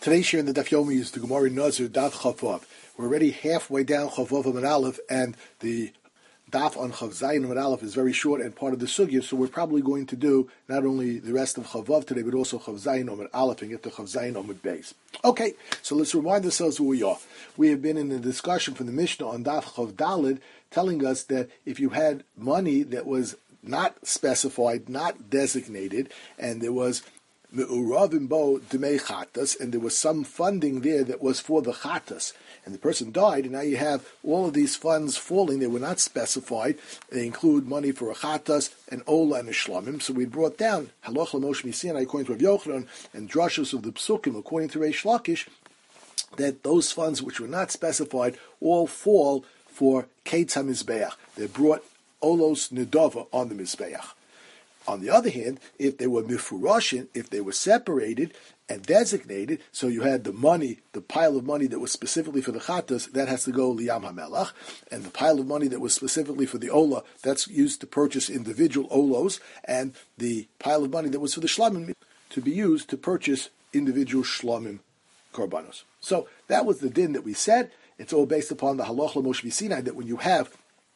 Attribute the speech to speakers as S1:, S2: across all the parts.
S1: Today's share in the Daf Yomi is the Gemara Nazir Daf Chavav. We're already halfway down Chavav Amud Aleph, and the Daf on Chav Zayin Amud Aleph is very short and part of the Sugya, so we're probably going to do not only the rest of Chavav today, but also Chav Zayin Amud Aleph and get to Chav Zayin Amud Beis. Okay, so let's remind ourselves who we are. We have been in the discussion from the Mishnah on Daf Chav Dalid, telling us that if you had money that was not specified, not designated, and there was me'uravim bo demei chatas, and there was some funding there that was for the chatas, and the person died, and now you have all of these funds falling. They were not specified. They include money for a chatas, an ola, and a shlamim. So we brought down haloch l'mosh misinai according to Rav Yochanan and drashos of the psukim according to Reish Lakish, that those funds which were not specified all fall for Keitz HaMizbeach. They brought olos nedava on the mizbeach. On the other hand, if they were mifurashin, if they were separated and designated, so you had the money, the pile of money that was specifically for the chatas, that has to go liyam hamelach, and the pile of money that was specifically for the ola, that's used to purchase individual olos, and the pile of money that was for the shlamim to be used to purchase individual shlamim korbanos. So that was the din that we said. It's all based upon the halach l'mosh v'sinai, that when you have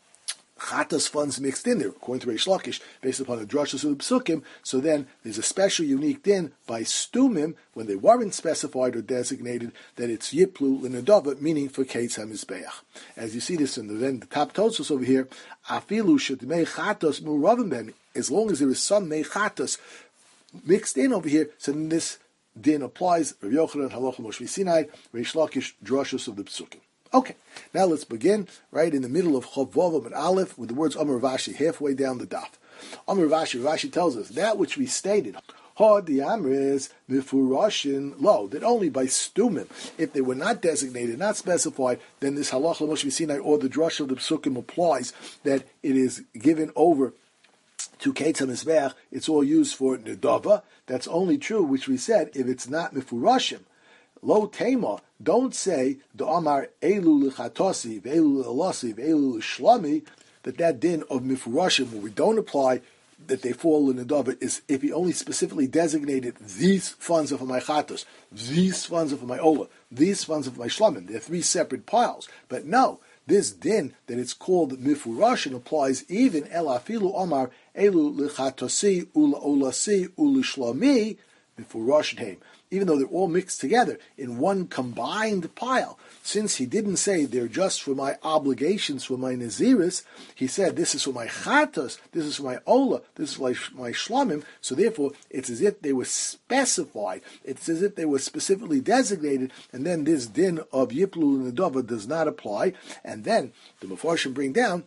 S1: chatas funds mixed in there, according to Reish Lakish, based upon the drashos of the psukim, so then there's a special unique din by stumim, when they weren't specified or designated, that it's yiplu l'nedava, meaning for Keitz HaMizbeach. As you see this in the top tosos over here, afilu shedmei chatos muravim ben, as long as there is some mei chatos mixed in over here, so then this din applies. Rav Yochanan, halacha Moshe Sinai, Reish Lakish, drashos of the psukim. Okay, now let's begin right in the middle of Chavav Amud Aleph with the words Amar Rashi, halfway down the daf. Amar Rashi tells us that which we stated, Ha the Amris Mifurashin Lo, that only by stumim, if they were not designated, not specified, then this halach l'mosh Sinai or the drush of the psukim applies, that it is given over to Keitz HaMizbeach. It's all used for nedava. That's only true, which we said, if it's not mifurashim. Lo tema, don't say the Amar Elu l'chatosi, ve'elu l'alasi, ve'elu l'shlami, that din of mifurashim, where we don't apply that they fall in the nedava, is if he only specifically designated these funds of my chatos, these funds of my ola, these funds of my shlamim. They're three separate piles. But no, this din that it's called mifurashim applies even el afilu Amar Elu l'chatosi, ula olasi, ula shlami, mifurashim heim. Even though they're all mixed together in one combined pile, since he didn't say they're just for my obligations, for my naziris, he said this is for my chatos, this is for my ola, this is for my shlamim, so therefore it's as if they were specified, it's as if they were specifically designated, and then this din of yiplu and nedava does not apply, and then the Mefarshim bring down,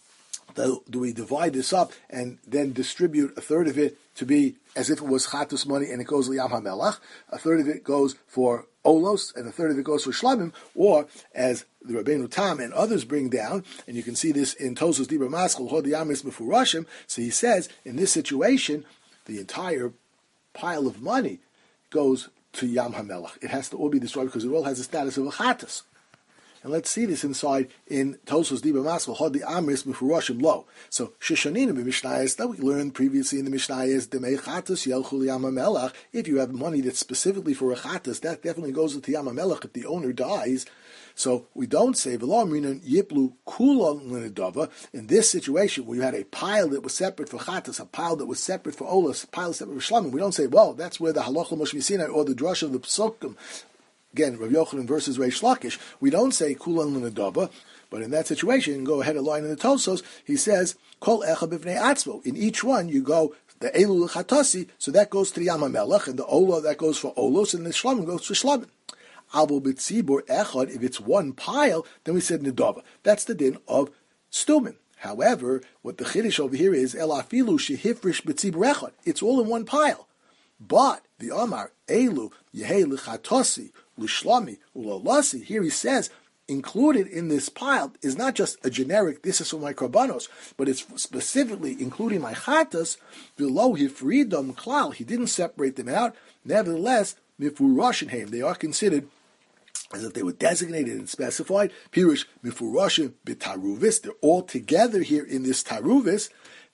S1: do we divide this up and then distribute a third of it to be as if it was chatus money and it goes liyam hamelach, a third of it goes for olos, and a third of it goes for shlamim, or as the Rabbeinu Tam and others bring down, and you can see this in Tosos Dibra Maskal, Hod Yamis Mefurashim, so he says, in this situation, the entire pile of money goes to Yam HaMelech. It has to all be destroyed because it all has the status of a chatus. And let's see this inside in Tosos Dibra Maskal, Hod Amris Mefurashim Lo. So Shishonina b'Mishnayos, that we learned previously in the Mishnayos, Demei Chatas Yelchu Yam HaMelech. If you have money that's specifically for a chatas, that definitely goes to Yam HaMelech if the owner dies. So we don't say V'lo Minan Yiplu Kulon L'Nedava. In this situation where you had a pile that was separate for chatas, a pile that was separate for olas, a pile separate for shlamim, we don't say, well, that's where the halacha Moshe Sinai or the drush of the psukim. Again, Rav Yochanan versus Reish Lakish, we don't say kulan l'nedava, but in that situation, go ahead and line in the Tosos, he says, kol echa b'vnei atzmo. In each one, you go, the elu l'chatasi, so that goes to the Yam HaMelech, and the ola, that goes for olos, and the shlamim goes for shlamim. Avo b'tzibur echad, if it's one pile, then we said nedava. That's the din of stumin. However, what the chiddush over here is, el afilu shehifrish b'tzibur echad. It's all in one pile. But the Amar elu yehei l'chatosi l'shlami ulalasi, here he says included in this pile is not just a generic this is for my korbanos, but it's specifically including my chatas. Below hifridam klal, he didn't separate them out. Nevertheless, mifurashin heim, they are considered as if they were designated and specified. Pirush mifurashim b'taruvis, they're all together here in this taruvis.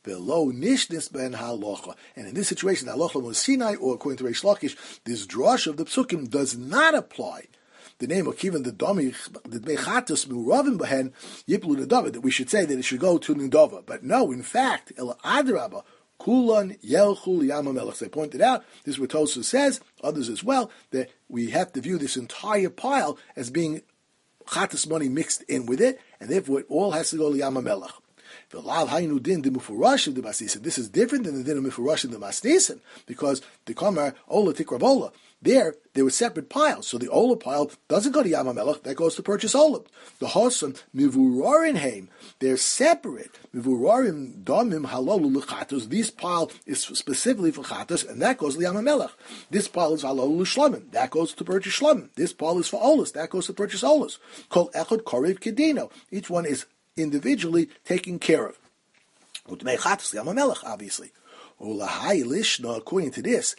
S1: below nishnis ben halacha. And in this situation, halacha was Sinai, or according to Reish Lakish, this drush of the psukim does not apply. The name of Kivan the Domi, the Mechatus Muravim Behen, Yiplu Nedava, that we should say that it should go to Nedava. But no, in fact, El Adrabah, Kulan Yelchul Yamamelech. As I pointed out, this is what Tosfos says, others as well, that we have to view this entire pile as being Chatas money mixed in with it, and therefore it all has to go to Yamamelech. This is different than the din of Mifurashim the Masnisin, because the Kamar Ola Tikravola, there were separate piles. So the Ola pile doesn't go to Yamamelech, that goes to purchase Ola. The Hosan Mivurorinheim, they're separate. Mivurorim Domim Halolu L'chatos, this pile is specifically for Chatos, and that goes to Yamamelech. This pile is Halolu L'shlamim, that goes to purchase Shlamim. This pile is for Olas, that goes to purchase Olas. Kol Echad Korev Kedino, each one is individually taken care of. Obviously. According to this,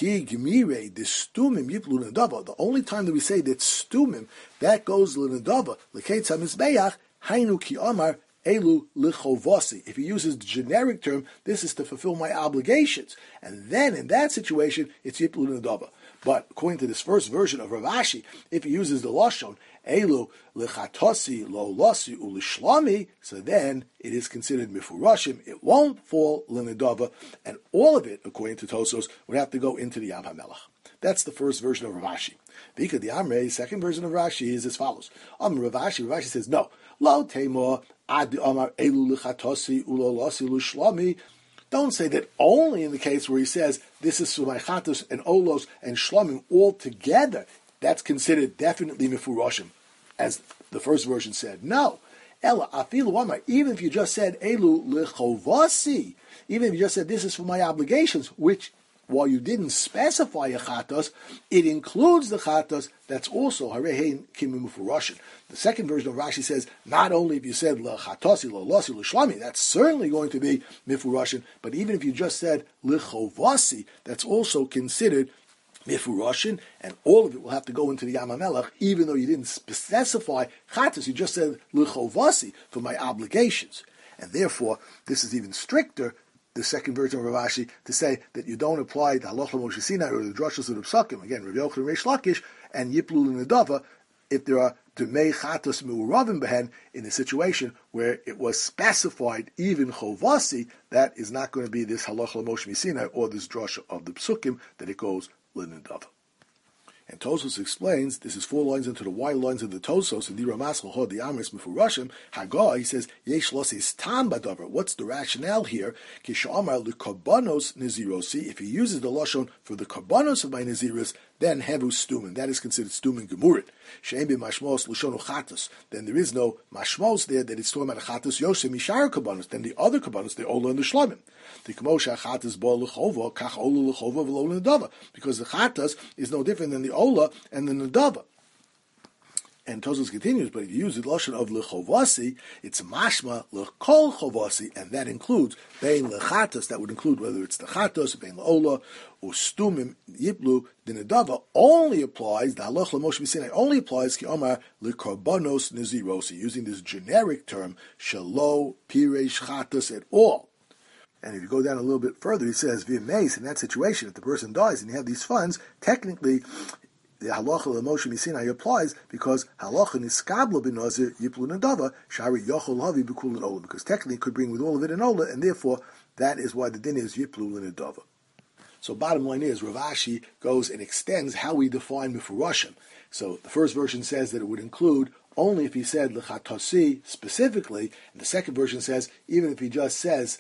S1: the only time that we say that stumim, that goes l'nedava, l'ketz hamizbeach, hainu ki amar elu l'chovasi. If he uses the generic term, this is to fulfill my obligations. And then in that situation, it's yiplu l'nedava. But according to this first version of Rav Ashi, if he uses the lashon elu lechatasi lo lasi ulishlami, so then it is considered mifurashim. It won't fall l'nedava, and all of it, according to Tosfos, would have to go into the Yam HaMelech. That's the first version of Rav Ashi. Because the Amrei, second version of Rashi, is as follows. Rav Ashi says no. Lo teimor ad amar elu lechatasi ulo lasi ulishlami. Don't say that only in the case where he says this is for my chatos and olos and shlamim all together. That's considered definitely mifurashim, as the first version said. No, ella afilu amar. Even if you just said elu lechovasi, even if you just said this is for my obligations, which while you didn't specify a chatos, it includes the chatos. That's also harehein kimim mifurashim. The second version of Rashi says not only if you said l'chatosi, l'losi, l'shlami, that's certainly going to be mifurashim, but even if you just said l'chovasi, that's also considered mifurashim, and all of it will have to go into the Yam HaMelech, even though you didn't specify chatos, you just said l'chovasi for my obligations. And therefore, this is even stricter, the second version of Rav Ashi, to say that you don't apply the halacha Moshe Sinai or the drashos of the psukim, again, Rav Yochanan Reish Lakish, and Yiplu l'nedava, if there are Tumei Chatos Mu'uravim Behen, in a situation where it was specified even Chovasi, that is not going to be this halacha Moshe Sinai or this drasha of the psukim, that it goes l'nedava. And Tosfos explains, this is 4 lines into the wide lines of the Tosfos, and the Ramaschal Hod the Amris Mefurashim, Haggah, he says, Yesh Losis Tam Badavar. What's the rationale here? Kishamar Lukabanos Nizirosi. If he uses the Lashon for the Karbanos of my Niziris, then Hevu Stumin. That is considered Stumin Gemurit. Shein be Mashmos Lushonu Chatos. Then there is no Mashmos there that it's talking about Chatos Yosem Mishar Karbanos. Then the other Karbanos, they all learn the Shlamim. The Kamosha Chatos Bo Lechova, Kach Ola Lechova V'lo Nedava. Because the Chatos is no different than the Ola and the Nedava. And Tosfos continues, but if you use the lashon of lechovasi, it's mashma lechol chovasi, and that includes bein lechatos. That would include whether it's the chatos, bein leola, or stumim yiplu. The nedava only applies. The halach l'moshe Sinai only applies ki omar lekarbanos nizirosi, using this generic term shelo pireish chatos at all. And if you go down a little bit further, he says via mace. In that situation, if the person dies and you have these funds, technically the halacha l'moshe Sinai applies, because halacha niskabla b'nazir yiplu nedava shari yochol havi b'kul ola, because technically it could bring with all of it an ola, and therefore that is why the din is yiplu nedava. So bottom line is, Rav Ashi goes and extends how we define mifurashim. So the first version says that it would include only if he said l'chatasi specifically, and the second version says even if he just says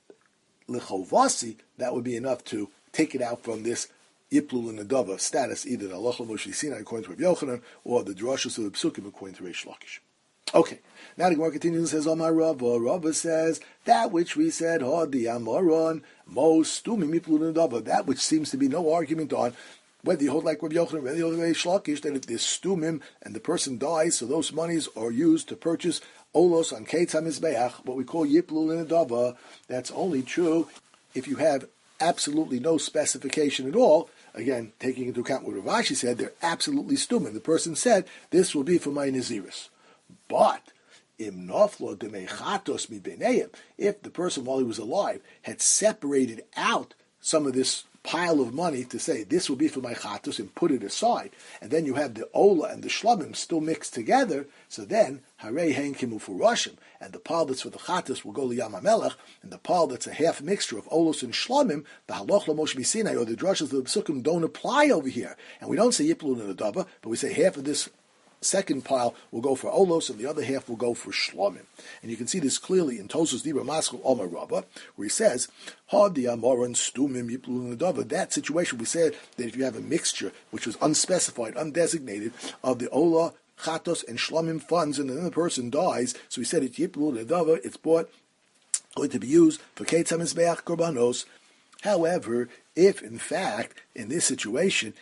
S1: l'chovasi, that would be enough to take it out from this Yiplu l'nedava status, either the halacha Moshe Sinai according to Rav Yochanan, or the drashos of the psukim according to Reish Lakish. Okay, now the Gemara continues and says, Amar Rava. Rava says, that which we said, Hadi Amaron, Mos Tumim Yiplu l'nedava, that which seems to be no argument on, whether you hold like Rav Yochanan, whether you hold like Reish Lakish, that if there's stumim and the person dies, so those monies are used to purchase olos on Ketz HaMizbeach, what we call Yiplu l'nedava. That's only true if you have absolutely no specification at all. Again, taking into account what Rav Ashi said, they're absolutely stumim. The person said, this will be for my Naziris. But Im noflo demei chatos mibeneim, if the person while he was alive had separated out some of this pile of money to say this will be for my chatos and put it aside, and then you have the ola and the shlamim still mixed together, so then harei hein kimu furashim, and the pile that's for the chatos will go liyam hamelech, and the pile that's a half mixture of olos and shlamim, the halach l'moshe b'sinai, or the drushes of the psukim don't apply over here, and we don't say yiplun and adaba, but we say half of this second pile will go for olos, and the other half will go for shlamim. And you can see this clearly in Tosfos Dibra Maskul Omar Rabba, where he says, "Hadi amoran stumim yiplun nedava." That situation, we said that if you have a mixture which was unspecified, undesignated, of the olah, chatos, and shlamim funds, and then the person dies, so we said it's yiplun nedava. It's going to be used for ketzah mizbeach korbanos. However, if in fact in this situation,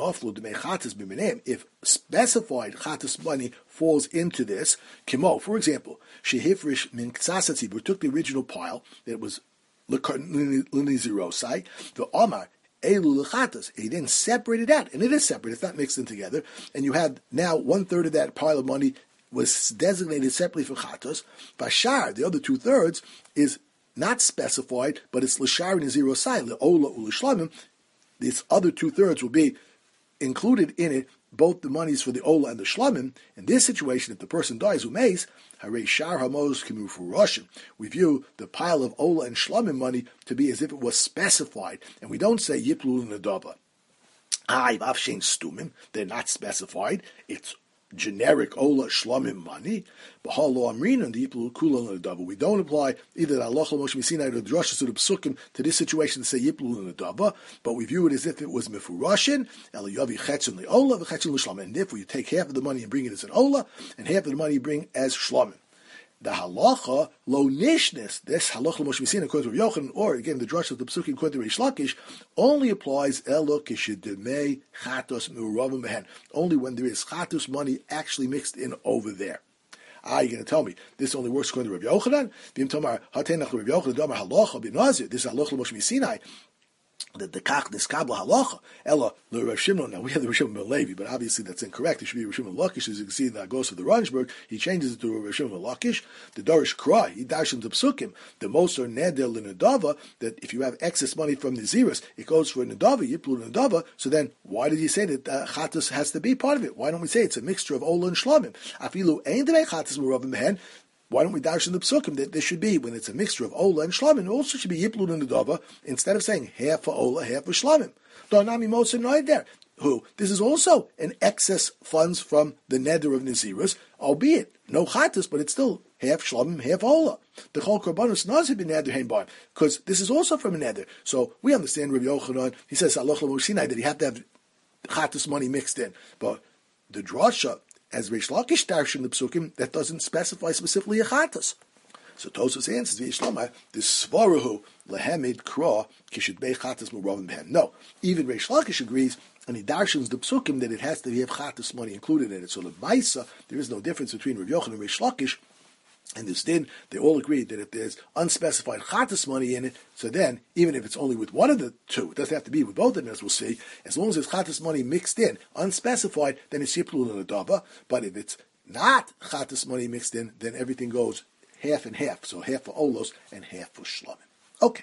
S1: if specified chatas money falls into this, kimo, for example, shehifrish min ksasatzibur took the original pile that was linizirosai, the omar elu lechatas, he then separated out, and it is separate; it's not mixed in together, and you have now 1/3 of that pile of money was designated separately for chatos. Bashar, the other 2/3 is not specified, but it's l'shar and zero side, le'ola u'l'shlamim. This other 2/3 will be included in it, both the monies for the ola and the shlamim. In this situation, if the person dies umeis, harei shar hamos kimu furashim. We view the pile of ola and shlamim money to be as if it was specified, and we don't say yiplu l'nadaba. Avshein stumim, they're not specified. It's generic ola shlamim money. We don't apply either the halacha Moshe Sinai or the drushes or the psukim to this situation to say yiplu l'nadaba, but we view it as if it was mefurashin, elayavi chetzin le'ola v'chetzin l'shlamim. And therefore you take half of the money and bring it as an ola, and half of the money you bring as shlamim. The halacha lo nishnis, this halacha Moshe Sinai according to Rav Yochanan, or again the drush of the psukim according to Reish Lakish, only applies elo kishidemei chatos me'uravim behen, only when there is chatos money actually mixed in over there. You're going to tell me this only works according to Rav Yochanan? This is halacha Moshe Sinai. The kach this kabla halacha ella the Rav Shimon. Now we have the Rav Shimon ben Levi, but obviously that's incorrect. It should be Rav Shimon Lakish. As you can see in the Agos of the Ronsburg, he changes it to Rav Shimon Lakish. The Darish Krai, he dashes the psukim. The Moser neder l'nedava, that if you have excess money from the Naziris, it goes for nedava, yiplu nedava. So then, why did he say that chatas has to be part of it? Why don't we say it's a mixture of ola and shlamim? Afilu ein devei chatas muravim behen. Why don't we dash in the psukim that there should be, when it's a mixture of ola and shlamim, it also should be yiplud and nedava, instead of saying half for ola, half for shlamim. Donami moser noid there. Who? This is also an excess funds from the neder of Nazirus, albeit no chatas, but it's still half shlamim, half ola. The chol korbanos nazir bin neder hein bar, because this is also from a neder. So we understand Rabbi Yochanan. He says halacha Moshe Sinai that you have to have chatas money mixed in, but the drasha, as Reish Lakish darshan in the psukim, that doesn't specify specifically a chatas. So Tosfos answers, V'yishlama, the svarahu lehemid kra kishid bei chatas muravim behen. No, even Reish Lakish agrees, and he darshans the psukim that it has to have chatas money included in it. So the Maisa, there is no difference between Rav Yochanan and Reish Lakish. And this din, they all agree that if there's unspecified chatas money in it, so then, even if it's only with one of the two, it doesn't have to be with both of them, as we'll see, as long as there's chatas money mixed in, unspecified, then it's yiplul and adaba. But if it's not chatas money mixed in, then everything goes half and half. So half for olos and half for shlamim. Okay.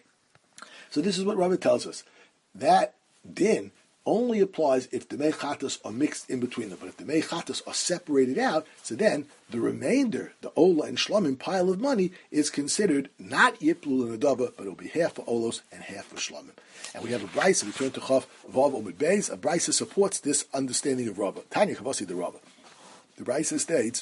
S1: So this is what Rabbi tells us. That din only applies if the mechatas are mixed in between them. But if the mechatas are separated out, so then the remainder, the ola and shlamim pile of money, is considered not yiplul and adaba, but it'll be half for olos and half for shlamim. And we have a brisa. We turn to Chav Vav Omid Beis. A brisa supports this understanding of Rabbah. Tanya Chavasi the Rabbah. The brisa states,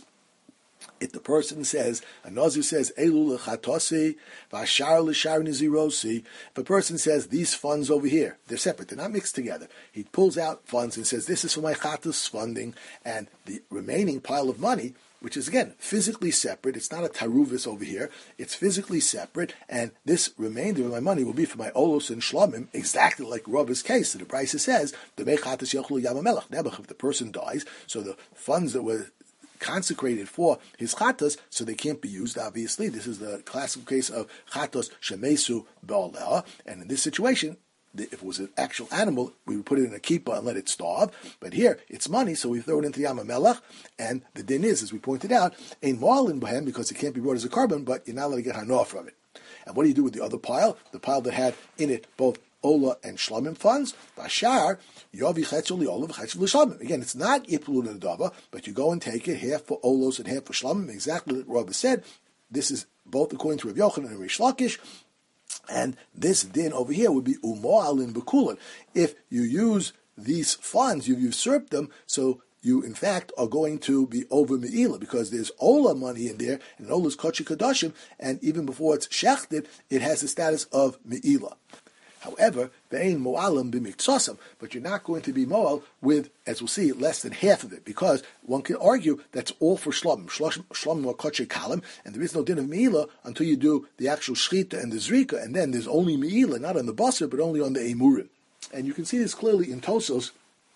S1: if the person says, a Nazir says, Elu lechatasi, v'ashar l'shar nizirosi, if a person says, these funds over here, they're separate, they're not mixed together, he pulls out funds and says, this is for my chatas funding, and the remaining pile of money, which is, again, physically separate, it's not a taruvis over here, it's physically separate, and this remainder of my money will be for my olos and shlamim, exactly like Rabba's case. So the brisa says, the mechatas yochlu yamamelech, nebuch, if the person dies, so the funds that were consecrated for his chatos, so they can't be used, obviously. This is the classical case of chatos shemesu ba'aleha, and in this situation, if it was an actual animal, we would put it in a kippah and let it starve. But here, it's money, so we throw it into the Yam HaMelech. And the din is, as we pointed out, ein mo'alin b'hem, because it can't be brought as a carbon, but you're not allowed to get hanoah from it. And what do you do with the other pile? The pile that had in it both Ola and Shlomim funds. Bashar, Yovi Chetzul Ola v'Chetzul Shlomim. Again, it's not Yiplul Nadava, but you go and take it, half for Olos and half for Shlomim. Exactly what Rabbi said. This is both according to Rav Yochanan and Rish Lakish. And this din over here would be Umo'alin B'Kulin. If you use these funds, you've usurped them, so you, in fact, are going to be over Me'ilah, because there's Ola money in there, and Ola's Kochi Kadashim, and even before it's shechted, it has the status of Me'ilah. However, ve'ein mo'alim b'miktsasam, but you're not going to be mo'al with, as we'll see, less than half of it, because one can argue that's all for shlomim. Shlomim are koche kalim, and there is no din of me'ilah until you do the actual shchita and the zrika, and then there's only me'ilah, not on the basar, but only on the emurim. And you can see this clearly in Tosos,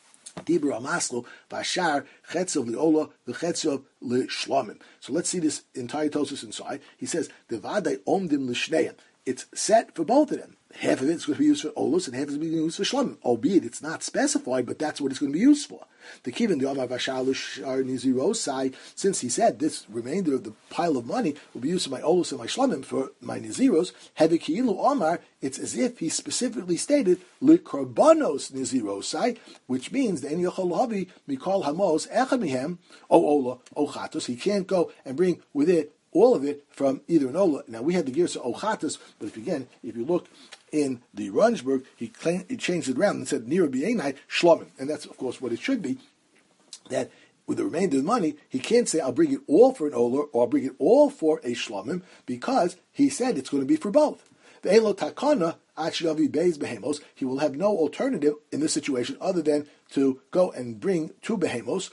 S1: Dibra Amaslo, Bashar, Chetzov Leola, the Chetzov Le Shlomim. So let's see this entire Tosos inside. He says, Devadai Omdim L'Shneim. It's set for both of them. Half of it is going to be used for Olus and half is going to be used for Shlomim, albeit it's not specified, but that's what it's going to be used for. The Kivin, the Omar Vashar L'Shar Nizirosai, since he said this remainder of the pile of money will be used for my Olus and my Shlomim, for my Niziros, Hevikilu Omar, it's as if he specifically stated L'Korbanos Nizirosai, which means the En Yochol Havi Mikol Hamos Echamihem, O Ola, O Chatos, he can't go and bring with it all of it from either an Ola. Now we had the Girsa Ochatas, but if you look in the Runsberg, he changed it around and said Nira B'Einai Shlomim, and that's of course what it should be. That with the remainder of the money, he can't say I'll bring it all for an Ola or I'll bring it all for a Shlomim, because he said it's going to be for both. The Elo Takana Achiavi Beis Behemos, he will have no alternative in this situation other than to go and bring two Behemos,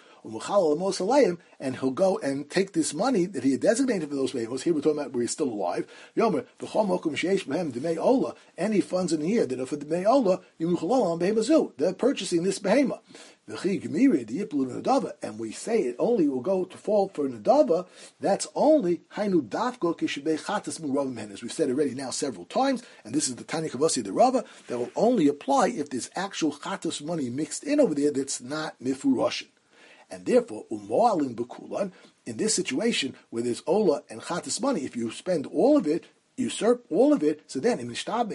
S1: and he'll go and take this money that he had designated for those behemos. Here we're talking about where he's still alive. Any funds in here that are for the me'ola, they're purchasing this behema. And we say it only will go to fall for nadava. That's only hainu dafko kishbei chatas muravim hen, as we've said already now several times. And this is the Tanya Kavasi the Rava that will only apply if there's actual chatas money mixed in over there that's not mifuroshin. And therefore, umo'alin b'kulan, in this situation where there's ola and chatas money, if you spend all of it, usurp all of it, so then, then you're over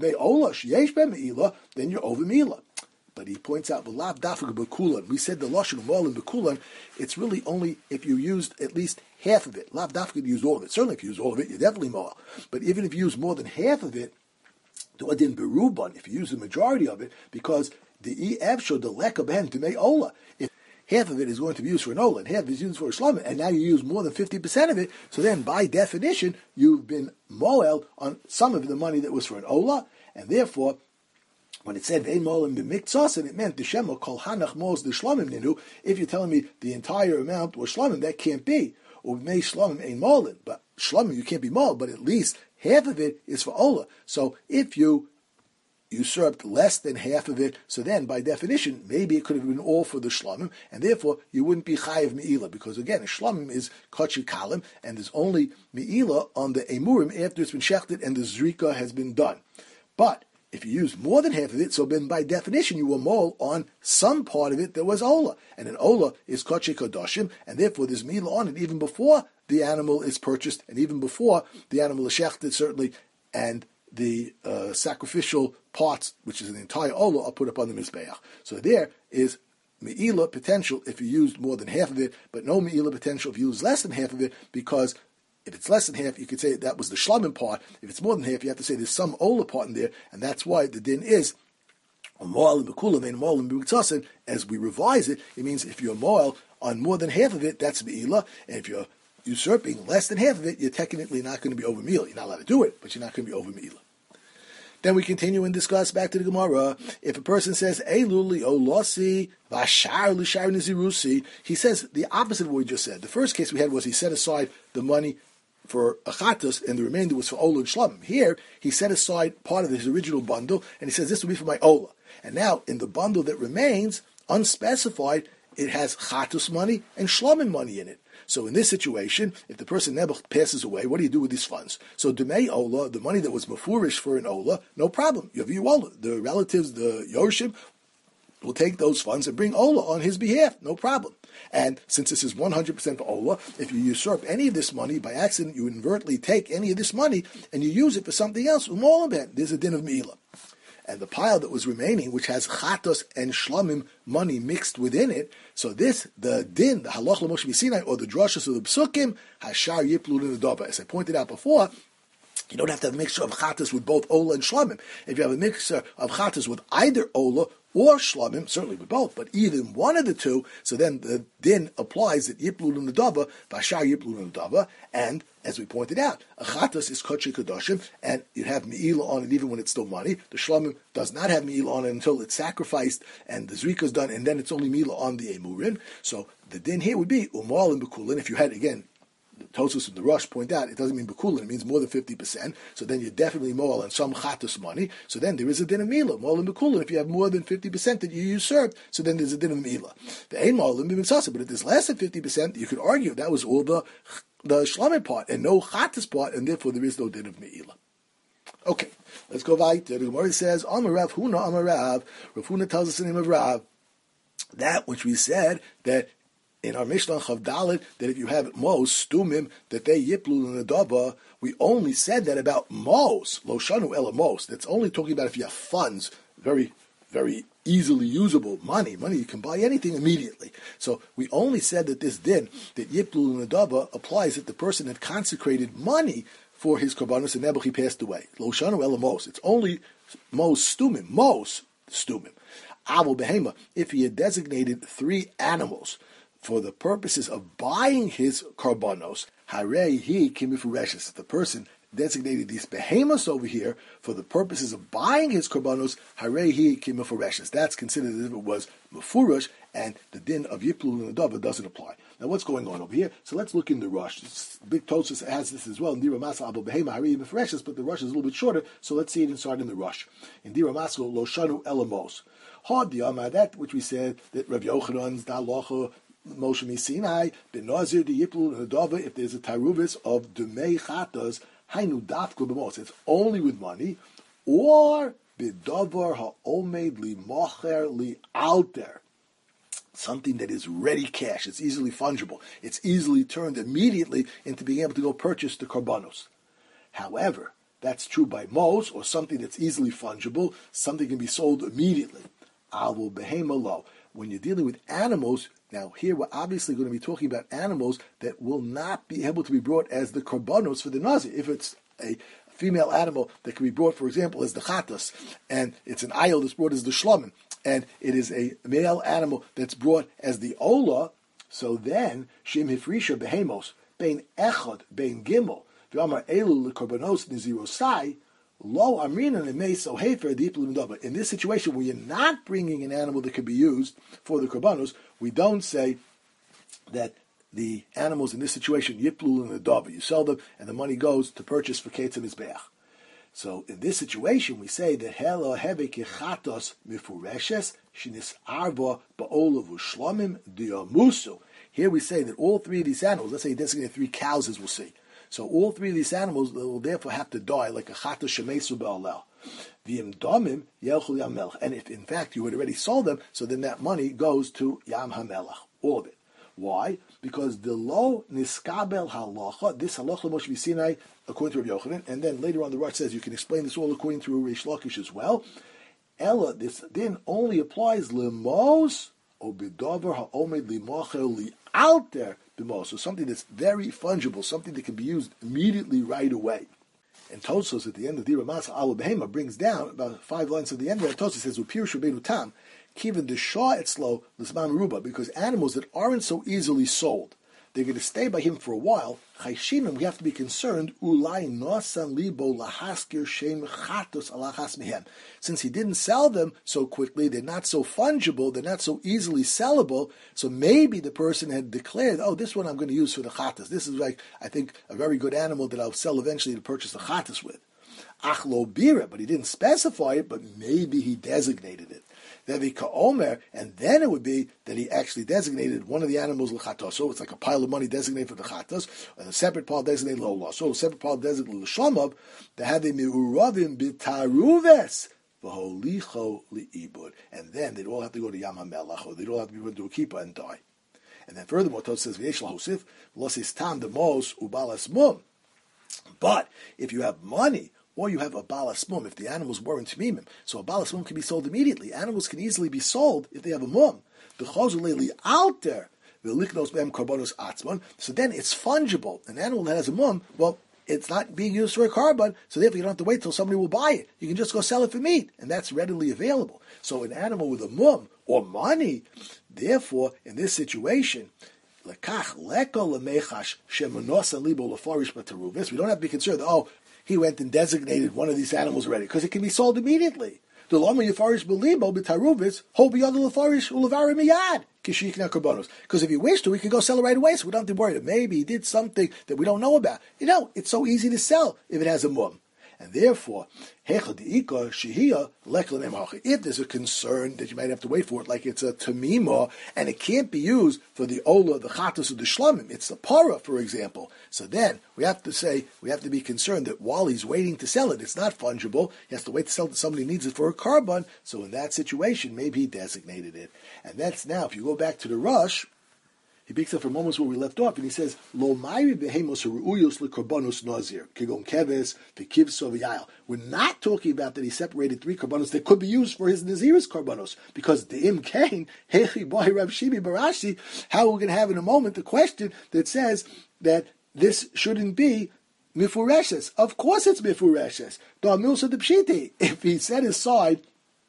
S1: mi'ila. But he points out, v'lav dafka b'kulan. We said the lashon umo'alin b'kulan, it's really only if you used at least half of it. Lav dafka to use all of it. Certainly if you use all of it, you're definitely mo'al. But even if you use more than half of it, to adin beruban, if you use the majority of it, because the efsho the leka ben to me'ola, if half of it is going to be used for an ola, and half is used for a shlomim, and now you use more than 50% of it, so then by definition, you've been moel on some of the money that was for an ola, and therefore, when it said ve'en moelim b'miktsas, and it meant the shema kol hanach mos the shlomim ninu, if you're telling me the entire amount was shlomim, that can't be. Or may shlomim ein moelim, but shlomim you can't be moel, but at least half of it is for ola. So if you usurped less than half of it, so then by definition, maybe it could have been all for the shlomim, and therefore you wouldn't be chayiv me'ilah, because again, a shlomim is kochi kalim, and there's only me'ilah on the emurim after it's been shechted and the zrika has been done. But if you use more than half of it, so then by definition you were mole on some part of it that was ola, and an ola is kochi kadoshim, and therefore there's me'ilah on it even before the animal is purchased, and even before the animal is shechted, certainly, and the sacrificial parts, which is an entire ola, are put up on the mizbeach. So there is me'ilah potential if you used more than half of it, but no me'ilah potential if you use less than half of it, because if it's less than half, you could say that was the shlomim part. If it's more than half, you have to say there's some ola part in there, and that's why the din is as we revise it, it means if you're moel on more than half of it, that's me'ilah, and if you're usurping less than half of it, you're technically not going to be over me'ilah. You're not allowed to do it, but you're not going to be over me'ilah. Then we continue and discuss back to the Gemara. If a person says Eluli Olosi Vashar Lishar Nizirusi, he says the opposite of what we just said. The first case we had was he set aside the money for achatos and the remainder was for ola and shlomim. Here he set aside part of his original bundle and he says this will be for my ola. And now in the bundle that remains, unspecified, it has chatus money and shlamim money in it. So in this situation, if the person Nebuch passes away, what do you do with these funds? So Demei Ola, the money that was mafurish for an Ola, no problem. Yaviu Ola. The relatives, the Yorshim, will take those funds and bring Ola on his behalf, no problem. And since this is 100% for Ola, if you usurp any of this money, by accident you inadvertently take any of this money and you use it for something else, there's a din of Me'ilah. And the pile that was remaining, which has chatos and shlamim money mixed within it, so this, the din, the halach l'Moshe Sinai, or the drashas of the psukim, hashar yiplul in the dava. As I pointed out before, you don't have to have a mixture of chatos with both ola and shlamim. If you have a mixture of chatos with either ola or shlamim, certainly with both, but either one of the two, so then the din applies that yiplul in the dava, vashar yiplul in the dava, and as we pointed out, a chatas is kodesh kadoshim, and you have me'ilah on it even when it's still money. The shlamim does not have me'ilah on it until it's sacrificed and the zrika is done, and then it's only me'ilah on the emurin. So the din here would be umal and bekulin. If you had, again, the Tosfos and the Rush point out, it doesn't mean bekulin, it means more than 50%. So then you're definitely moral on some chatas money. So then there is a din of milah, moral and bekulin. If you have more than 50% that you usurped, so then there's a din of milah. The ein moral and b'mitzasa, but if there's less than 50%, you could argue that was all the shlamim part and no chatas part, and therefore there is no din of me'ilah. Okay, let's go weiter. The Gemara says, Amar Rav Huna, Amar Rav. Rav Huna tells us the name of Rav. That which we said that in our Mishnah Chav Dalet, that if you have mos stumim, that they yiplul in the dava, we only said that about mos, lo shanu ela mos. That's only talking about if you have funds, very, very easily usable money. You can buy anything immediately. So we only said that this din, that yiplul in the dava, applies that the person had consecrated money for his korbanos and Nebuch he passed away. Lo shanu ela mos. It's only mos stumim. Avol behema, if he had designated 3 animals for the purposes of buying his korbanos, harei he kimifureshes. The person designated these behemoths over here for the purposes of buying his korbanos, harei he kimifureshes. That's considered as if it was mefurash, and the din of yiplul and adava doesn't apply. Now, what's going on over here? So let's look in the Rush. Big Tosfos has this as well. In Dira Masa Abel Behema Harei Mefreshes, but the Rush is a little bit shorter, so let's see it inside in the Rush. In Dira Masa Lo Shanu Elamos. Hard Diyama, that which we said that Rav Yochanan's Dalacha Moshe Sinai, Ben Nazir, the Yiplul, and the Dava, if there's a taruvis of Dumei Chatas, Hainu Dafku B'mos, it's only with money, or B'davar Ha'omed Li Mocher Li Alter, something that is ready cash, it's easily fungible, it's easily turned immediately into being able to go purchase the korbanos. However, that's true by mos, or something that's easily fungible, something can be sold immediately. Avul Behema Lo. When you're dealing with animals, now here we're obviously going to be talking about animals that will not be able to be brought as the korbanos for the nazir. If it's a female animal that can be brought, for example, as the chatas, and it's an ayil that's brought as the shlamim, and it is a male animal that's brought as the ola, so then shim hifrisha behemos bein echad bein gimel v'amar elu lekorbanos nizirosai. Lo amrina so hefer deep. In this situation where you're not bringing an animal that could be used for the korbanos, we don't say that the animals in this situation yiplul in the dava. You sell them, and the money goes to purchase for ketz and mizbeach. So in this situation, we say that helo heve kechatos mifureshes shinis arba ba'olav u'shlamim diamusu. Here we say that all 3 of these animals, let's say you designate 3 cows, as we'll see. So all 3 of these animals will therefore have to die like a chata shemesu be'alel. V'im domim yelchul yam melech. And if in fact you had already sold them, so then that money goes to Yam HaMelech, all of it. Why? Because the lo niskabel halacha, this halacha Moshe Sinai, according to Rav Yochanan, and then later on the Rush says you can explain this all according to Reish Lakish as well. Ella, this then only applies limos or bidavar ha'omed limocher li alter. So something that's very fungible, something that can be used immediately right away. And Tosfos at the end of Dira Masa Ala Behema brings down about 5 lines at the end of that. Tosfos says, "Upir Shabenu Tam, Kivan Deshaw Etzlo L'Zman Meruba," because animals that aren't so easily sold, they're going to stay by him for a while. Chayshinim, we have to be concerned. Ulai Nosan Libo Lahaskir Shem Chatos Alachas Mehem. Since he didn't sell them so quickly, they're not so fungible, they're not so easily sellable. So maybe the person had declared, "Oh, this one I'm going to use for the chatas. This is like, I think, a very good animal that I'll sell eventually to purchase the chatas with." Achlo bira, but he didn't specify it, but maybe he designated it. Vevika Omer, and then it would be that he actually designated one of the animals l'chatos. So it's like a pile of money designated for the chatos, and a separate pile designated lo. So a separate pile designated l'shamav, to have a mi'uravim b'taruves v'holicho li'ibud, and then they'd all have to go to Yam HaMelech, or they'd all have to be put into a kippah and die. And then furthermore, Tosfos says v'yesh lahosif l'osis tam demos ubalas mum. But if you have money, or you have a balas mum, if the animals weren't tmimim, so a balas mum can be sold immediately. Animals can easily be sold if they have a mum. So then it's fungible. An animal that has a mum, well, it's not being used for a carbon, so therefore you don't have to wait till somebody will buy it. You can just go sell it for meat, and that's readily available. So an animal with a mum, or money, therefore, in this situation, we don't have to be concerned, he went and designated one of these animals already, because it can be sold immediately. Because if he wished to, he could go sell it right away, so we don't have to worry. Maybe he did something that we don't know about. It's so easy to sell if it has a mum. And therefore, if there's a concern that you might have to wait for it, like it's a tamima, and it can't be used for the ola, the chatos, or the shlamim, it's the para, for example. So then we have to be concerned that while he's waiting to sell it, it's not fungible. He has to wait to sell it to somebody who needs it for a carbon. So in that situation, maybe he designated it. And that's now, if you go back to the Rush, he picks up from moments where we left off, and he says, "Lo ma'iri behemos haruyos lekarbanos nazir kegon keves v'kivso v'yayil." We're not talking about that he separated 3 karbanos that could be used for his nazirus karbanos, because the im kain hechi boy Rav Shimi Barashi. How we're going to have in a moment the question that says that this shouldn't be mifureshes. Of course, it's mifureshes. Da'amilsa depshiti. If he set aside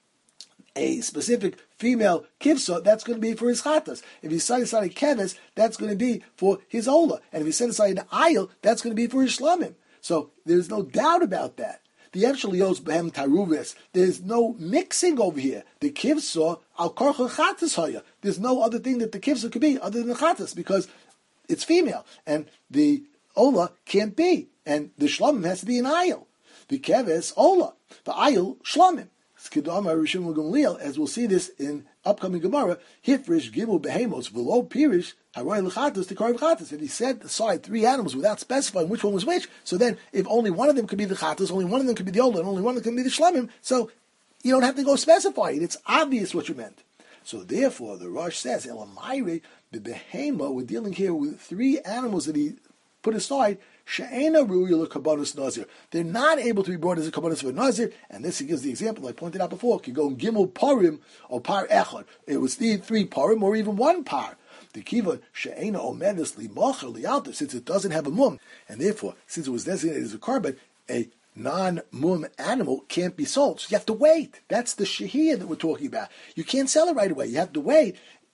S1: a specific female kivsa, that's going to be for his chatas. If he set aside a keves, that's going to be for his ola. And if he set aside an ayil, that's going to be for his shlamim. So there's no doubt about that. The Evshalios behem taruvis, there's no mixing over here. The kivsa, al korcha chatas haya. There's no other thing that the kivsa could be other than the chatas, because it's female. And the ola can't be. And the shlamim has to be an ayil. The keves, ola. The ayil, shlamim. As we'll see this in upcoming Gemara, Hifrish Gimel Behemos Velo Pirish Haroy Lechatos to Karv Chatos. If he set aside 3 animals without specifying which one was which, so then if only one of them could be the Chatos, only one of them could be the Ola, and only one of them could be the Shlamim, so you don't have to go specify it. It's obvious what you meant. So therefore, the Rosh says, Elamayre Behema, we're dealing here with 3 animals that he put aside. She'ena ru'il karbanos nazir. They're not able to be brought as a karbanos of a nazir, and this he gives the example I pointed out before. Could go gimel parim or par echad. It was 3 parim or even 1 par. The kiva she'ena omedes limacher lialter, since it doesn't have a mum, and therefore, since it was designated as a carbon, a non-mum animal can't be sold. So you have to wait. That's the shehiyah that we're talking about. You can't sell it right away. You have to wait.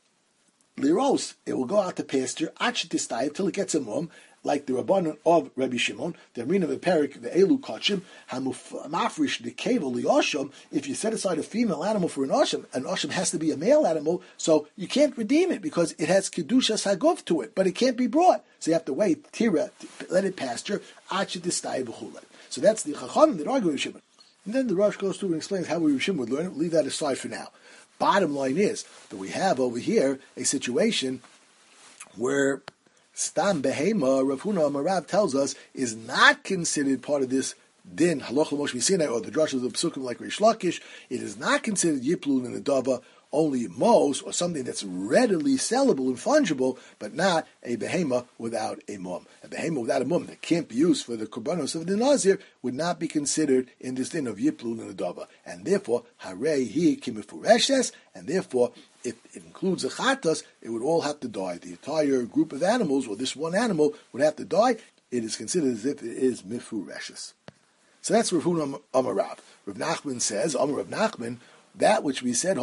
S1: Liros, it will go out to pasture, achetistaya, till it gets a mum, like the Rabbanon of Rabbi Shimon, the Amrina V'Perik, the Elu Kachim, Hamufmafrish, the Kevel, the Osham. If you set aside a female animal for an Osham has to be a male animal, so you can't redeem it because it has Kedushas Hagov to it, but it can't be brought. So you have to wait, Tira, let it pasture, Achetistaya B'Chulei. So that's the Chachamim that argue with Shimon. And then the Rosh goes through and explains how we Shimon would learn it. Leave that aside for now. Bottom line is that we have over here a situation where Stam Behema, Rav Huna Amarav tells us, is not considered part of this din, Haloch L'Moshe Sinai, or the drushes of Psukim like Rish Lakish. It is not considered Yiplul in the Dava, only Mos, or something that's readily sellable and fungible, but not a Behema without a Mum. A Behema without a Mum that can't be used for the Korbanos of the Nazir would not be considered in this din of Yiplul in the Dava. And therefore, Harei Hi Kimifureshes, and therefore, if it includes a chatas, it would all have to die. The entire group of animals, or this one animal, would have to die. It is considered as if it is mifureshes. So that's Rav Huna Amarav. Rav Nachman says, Amar Rav Nachman, that which we said,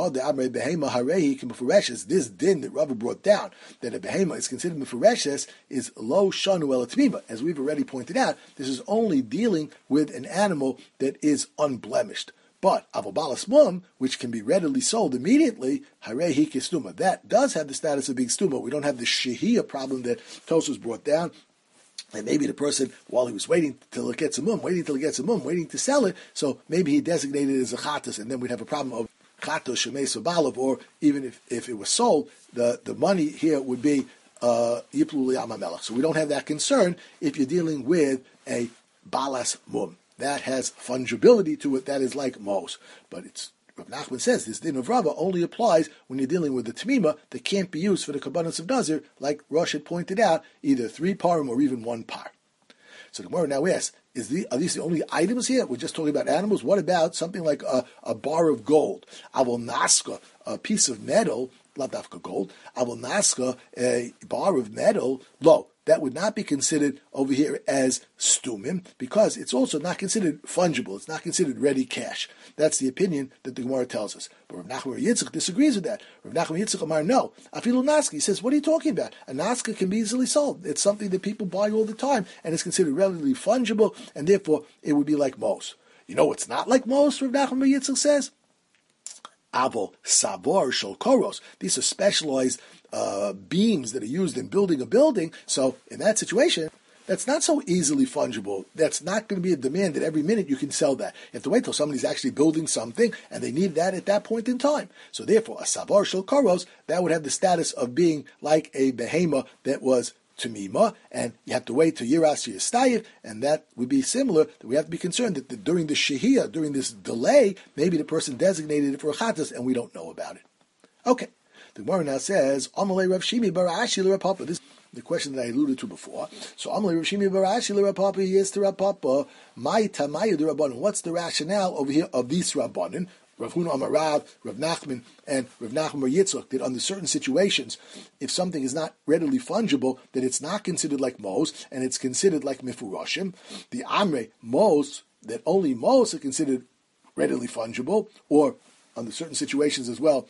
S1: this din that Rava brought down, that a behema is considered mifureshes, is lo shanu el tmima. As we've already pointed out, this is only dealing with an animal that is unblemished. But avobalas mum, which can be readily sold immediately, harehi kistuma. That does have the status of being stuma. We don't have the shehiyah problem that Tosfos brought down. And maybe the person, while he was waiting till it gets a mum, waiting to sell it, so maybe he designated it as a chatas, and then we'd have a problem of chatos shemesa balav, or even if it was sold, the money here would be yiplu liyam hamelech. So we don't have that concern if you're dealing with a balas mum. That has fungibility to it, that is like mos. But it's Rav Nachman says this din of Rava only applies when you're dealing with the tamima that can't be used for the kabbanas of Nazir, like Rosh had pointed out, either 3 parim or even 1 par. So the Gemara now asks, are these the only items here? We're just talking about animals. What about something like a bar of gold? Avol naska, a piece of metal, not dafka gold. Avol naska, a bar of metal, lo. That would not be considered over here as stumim, because it's also not considered fungible. It's not considered ready cash. That's the opinion that the Gemara tells us. But Rav Nachman Yitzchak disagrees with that. Rav Nachman Yitzchak Amar, no. Afilu naska, he says, what are you talking about? A naska can be easily sold. It's something that people buy all the time, and it's considered relatively fungible, and therefore it would be like mos. You know what's not like mos, Rav Nachman Yitzchak says? Avo sabor shel koros. These are specialized beams that are used in building a building. So in that situation, that's not so easily fungible. That's not going to be a demand that every minute you can sell that. You have to wait till somebody's actually building something, and they need that at that point in time. So therefore, a sabor shel koros, that would have the status of being like a behema that was Tamima, and you have to wait till Yiras Yistayev, and that would be similar. That we have to be concerned that during the Shehiyah, during this delay, maybe the person designated it for a Chatas, and we don't know about it. Okay, the Gemara now says, Amalei Rav Shimi bar Ashi l'Rav Papa. This is the question that I alluded to before. So Amalei Rav Shimi bar Ashi l'Rav Papa, he is to Rav Papa, Mai Tamayu de Rabbanon. What's the rationale over here of these Rabbanon? Rav Huna Amar Rav, Rav Nachman, and Rav Nachman Bar Yitzchak, that under certain situations, if something is not readily fungible, that it's not considered like mos, and it's considered like mifurashim. The Amre, mos, that only mos are considered readily fungible, or under certain situations as well,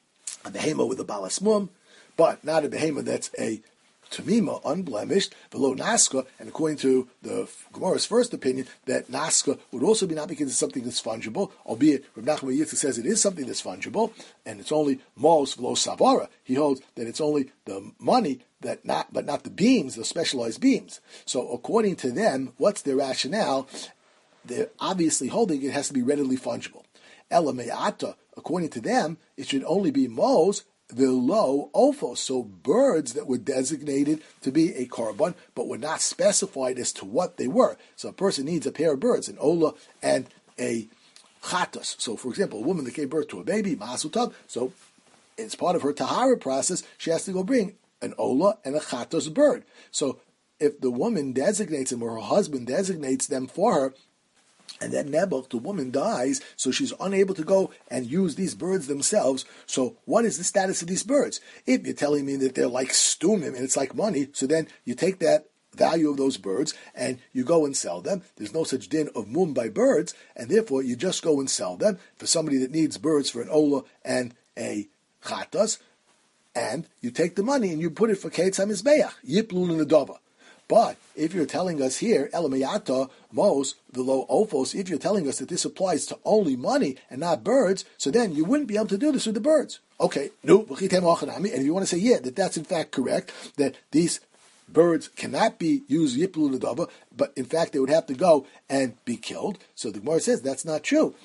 S1: a behema with a balas mum, but not a behema that's a tamima, unblemished, below naska, and according to the Gemara's first opinion, that naska would also be not because it's something that's fungible, albeit Rav Nachman Yitzchak says it is something that's fungible, and it's only mos below savara. He holds that it's only the money but not the beams, the specialized beams. So according to them, what's their rationale? They're obviously holding it has to be readily fungible. Ela me'ata, according to them, it should only be mos the low ophos, so birds that were designated to be a korban, but were not specified as to what they were. So a person needs a pair of birds, an ola and a chatos. So, for example, a woman that gave birth to a baby, ma'asutav, so it's part of her tahara process, she has to go bring an ola and a chatos bird. So if the woman designates them, or her husband designates them for her, and then Nebuch, the woman, dies, so she's unable to go and use these birds themselves. So what is the status of these birds? If you're telling me that they're like stumim and it's like money, so then you take that value of those birds and you go and sell them. There's no such din of mum by birds, and therefore you just go and sell them for somebody that needs birds for an ola and a chatas, and you take the money and you put it for Ketz HaMizbeach, Yiplul in the Dova. But if you're telling us here, Elamayata, Mos, the low Ophos, if you're telling us that this applies to only money and not birds, so then you wouldn't be able to do this with the birds. Okay, no, and if you want to say, yeah, that's in fact correct, that these birds cannot be used Yiplu Nadava, but in fact they would have to go and be killed. So the Gemara says that's not true.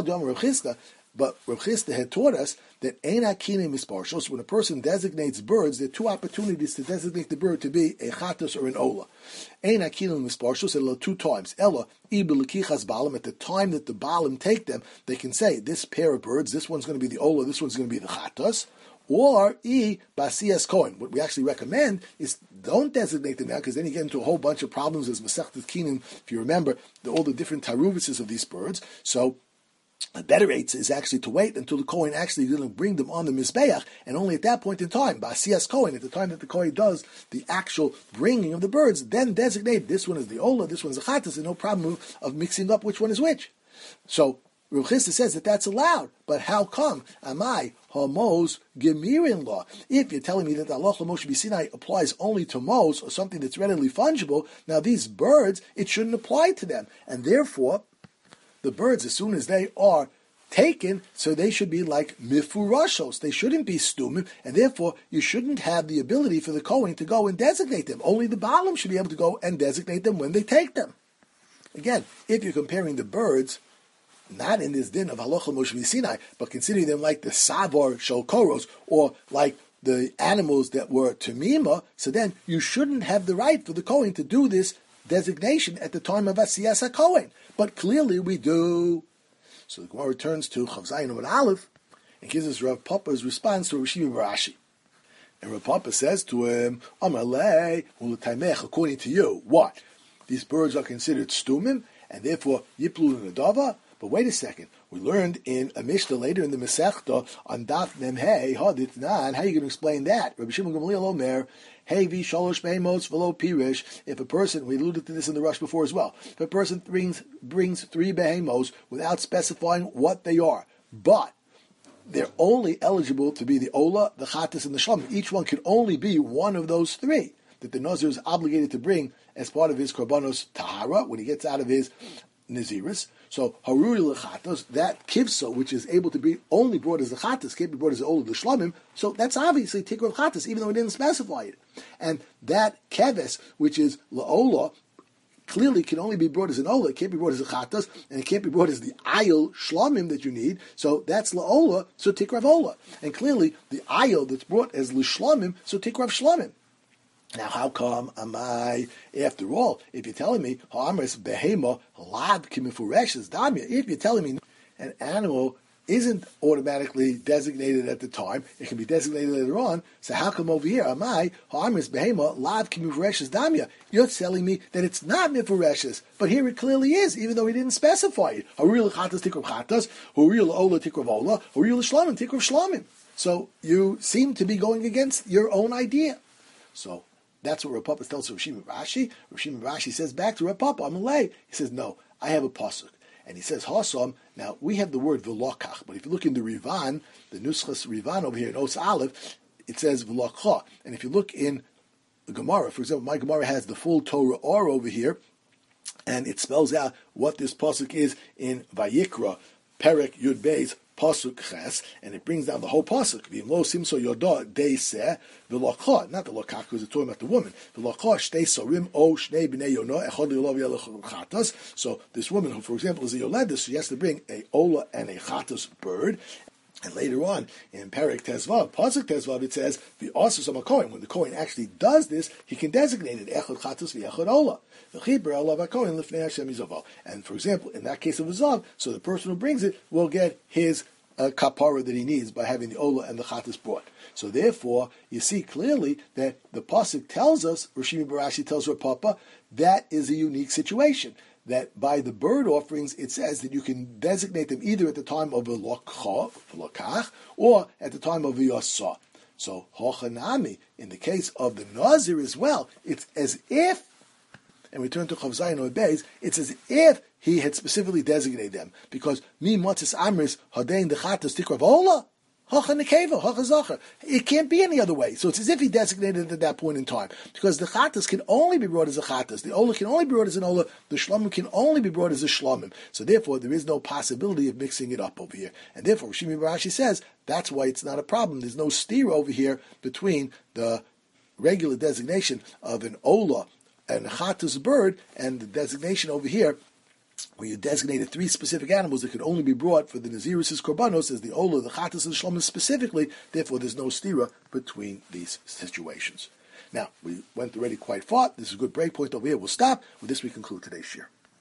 S1: But Rav Chisda had taught us that ein akine misparshos, when a person designates birds, there are two opportunities to designate the bird to be a chatos or an ola. Ein akine misparshos, elo 2 times. Ella, ibelikichas balam, at the time that the balam take them, they can say, this pair of birds, this one's going to be the ola, this one's going to be the chatos, or basias kohen. What we actually recommend is don't designate them now, because then you get into a whole bunch of problems as Masechtas Kinim, if you remember, all the different taruvises of these birds. So the better is actually to wait until the Kohen actually is going to bring them on the Mizbeach, and only at that point in time, Basias Kohen, at the time that the Kohen does the actual bringing of the birds, then designate this one is the Ola, this one's the Chatas, and no problem of mixing up which one is which. So Rav Chisda says that that's allowed, but how come? Amai Homos Gemirin law. If you're telling me that the Allah Moshe B'Sinai applies only to Mos, or something that's readily fungible, now these birds, it shouldn't apply to them, and therefore the birds, as soon as they are taken, so they should be like mifurashos. They shouldn't be stumim, and therefore you shouldn't have the ability for the Kohen to go and designate them. Only the Baalim should be able to go and designate them when they take them. Again, if you're comparing the birds not in this din of halacha Moshe Sinai, but considering them like the savar shel koros, or like the animals that were tamima, so then you shouldn't have the right for the Kohen to do this designation at the time of Asiyas HaKohen. But clearly we do. So the Gemara returns to Chav Zayin Amud Aleph and gives us Rav Papa's response to Rashi Rashi. And Rav Papa says to him, Amalei uletaimech, according to you, what? These birds are considered stumim, and therefore yiplu nedava? But wait a second. We learned in a Mishnah later in the Masechta on Daf Memhei Haditnan. How are you going to explain that? Rabbi Shimon Gamliel Omer, Hevi Shalosh Behemos Velo Pirish. If a person, we alluded to this in the rush before as well. If a person brings 3 behemos without specifying what they are, but they're only eligible to be the Ola, the Chatas, and the Shlomim. Each one can only be one of those 3 that the Nazir is obligated to bring as part of his Korbanos Tahara when he gets out of his Naziris. So Haruri Lechatos, that Kivsa, which is able to be only brought as the Chatas, can't be brought as the Ola, the Shlomim. So that's obviously Tikra of Chatas, even though he didn't specify it. And that Keves, which is Laola, clearly can only be brought as an Ola. It can't be brought as a Chatas, and it can't be brought as the Ayil Shlomim that you need. So that's Laola, so Tikra of Ola. And clearly the Ayil that's brought as Lishlomim, so Tikra of Shlomim. Now, how come am I, after all, if you're telling me, behema lad kimifuresh damya, if you're telling me an animal isn't automatically designated at the time, it can be designated later on, so how come over here, am I, behema lad kimifuresh damya, you're telling me that it's not mifureshes, but here it clearly is, even though he didn't specify it. Haril chatas tikrav chatas, haril ola tikrav ola, haril shlamim tikrav shlamim. So you seem to be going against your own idea. So that's what Rav Papa tells Rav Shimon Rashi. Rav Shimon Rashi says back to Rav Papa, Amalei. He says, no, I have a pasuk. And he says, Hasam, now we have the word v'lokach, but if you look in the Rivan, the Nuschas Rivan over here in Os Aleph, it says v'lokcha. And if you look in the Gemara, for example, my Gemara has the full Torah or over here, and it spells out what this pasuk is in Vayikra, Perek Yud Beis, Pasuk Ches, and it brings down the whole pasuk. V'imlo simso yodah deiseh v'lokha, not the lokach, because it's talking about the woman. V'lokha shtei sorim o shnei b'nei yono echad li'olov yelech chatas. So this woman, who for example is a yoledus, she has to bring a ola and a chatas bird. And later on, in Perek Tezvav, Pasuk Tezvav, it says, the Asus of a Kohen. When the Kohen actually does this, he can designate it, Echad Chatus v'Echad Ola. And for example, in that case of a Zav, so the person who brings it will get his kapara that he needs by having the Ola and the Chatus brought. So therefore, you see clearly that the Pasuk tells us, Rashi Barashi tells Rav Papa, that is a unique situation. That by the bird offerings, it says that you can designate them either at the time of a lokach, or at the time of a yasa. So, hochanami, in the case of the Nazir as well, it's as if, and we turn to Chav Zayin or Beis, it's as if he had specifically designated them. Because, mi motzis amris, hadein dechatas tikrav ola, it can't be any other way. So it's as if he designated it at that point in time. Because the chatas can only be brought as a chatas. The ola can only be brought as an ola. The shlomim can only be brought as a shlomim. So therefore, there is no possibility of mixing it up over here. And therefore, Shimi Barashi says, that's why it's not a problem. There's no steer over here between the regular designation of an ola and a chatas bird and the designation over here where you designated 3 specific animals that could only be brought for the Naziris' Korbanos as the Ola, the Chatas, and the Shlomim specifically. Therefore, there's no stira between these situations. Now, we went already quite far. This is a good break point over here. We'll stop. With this, we conclude today's shir.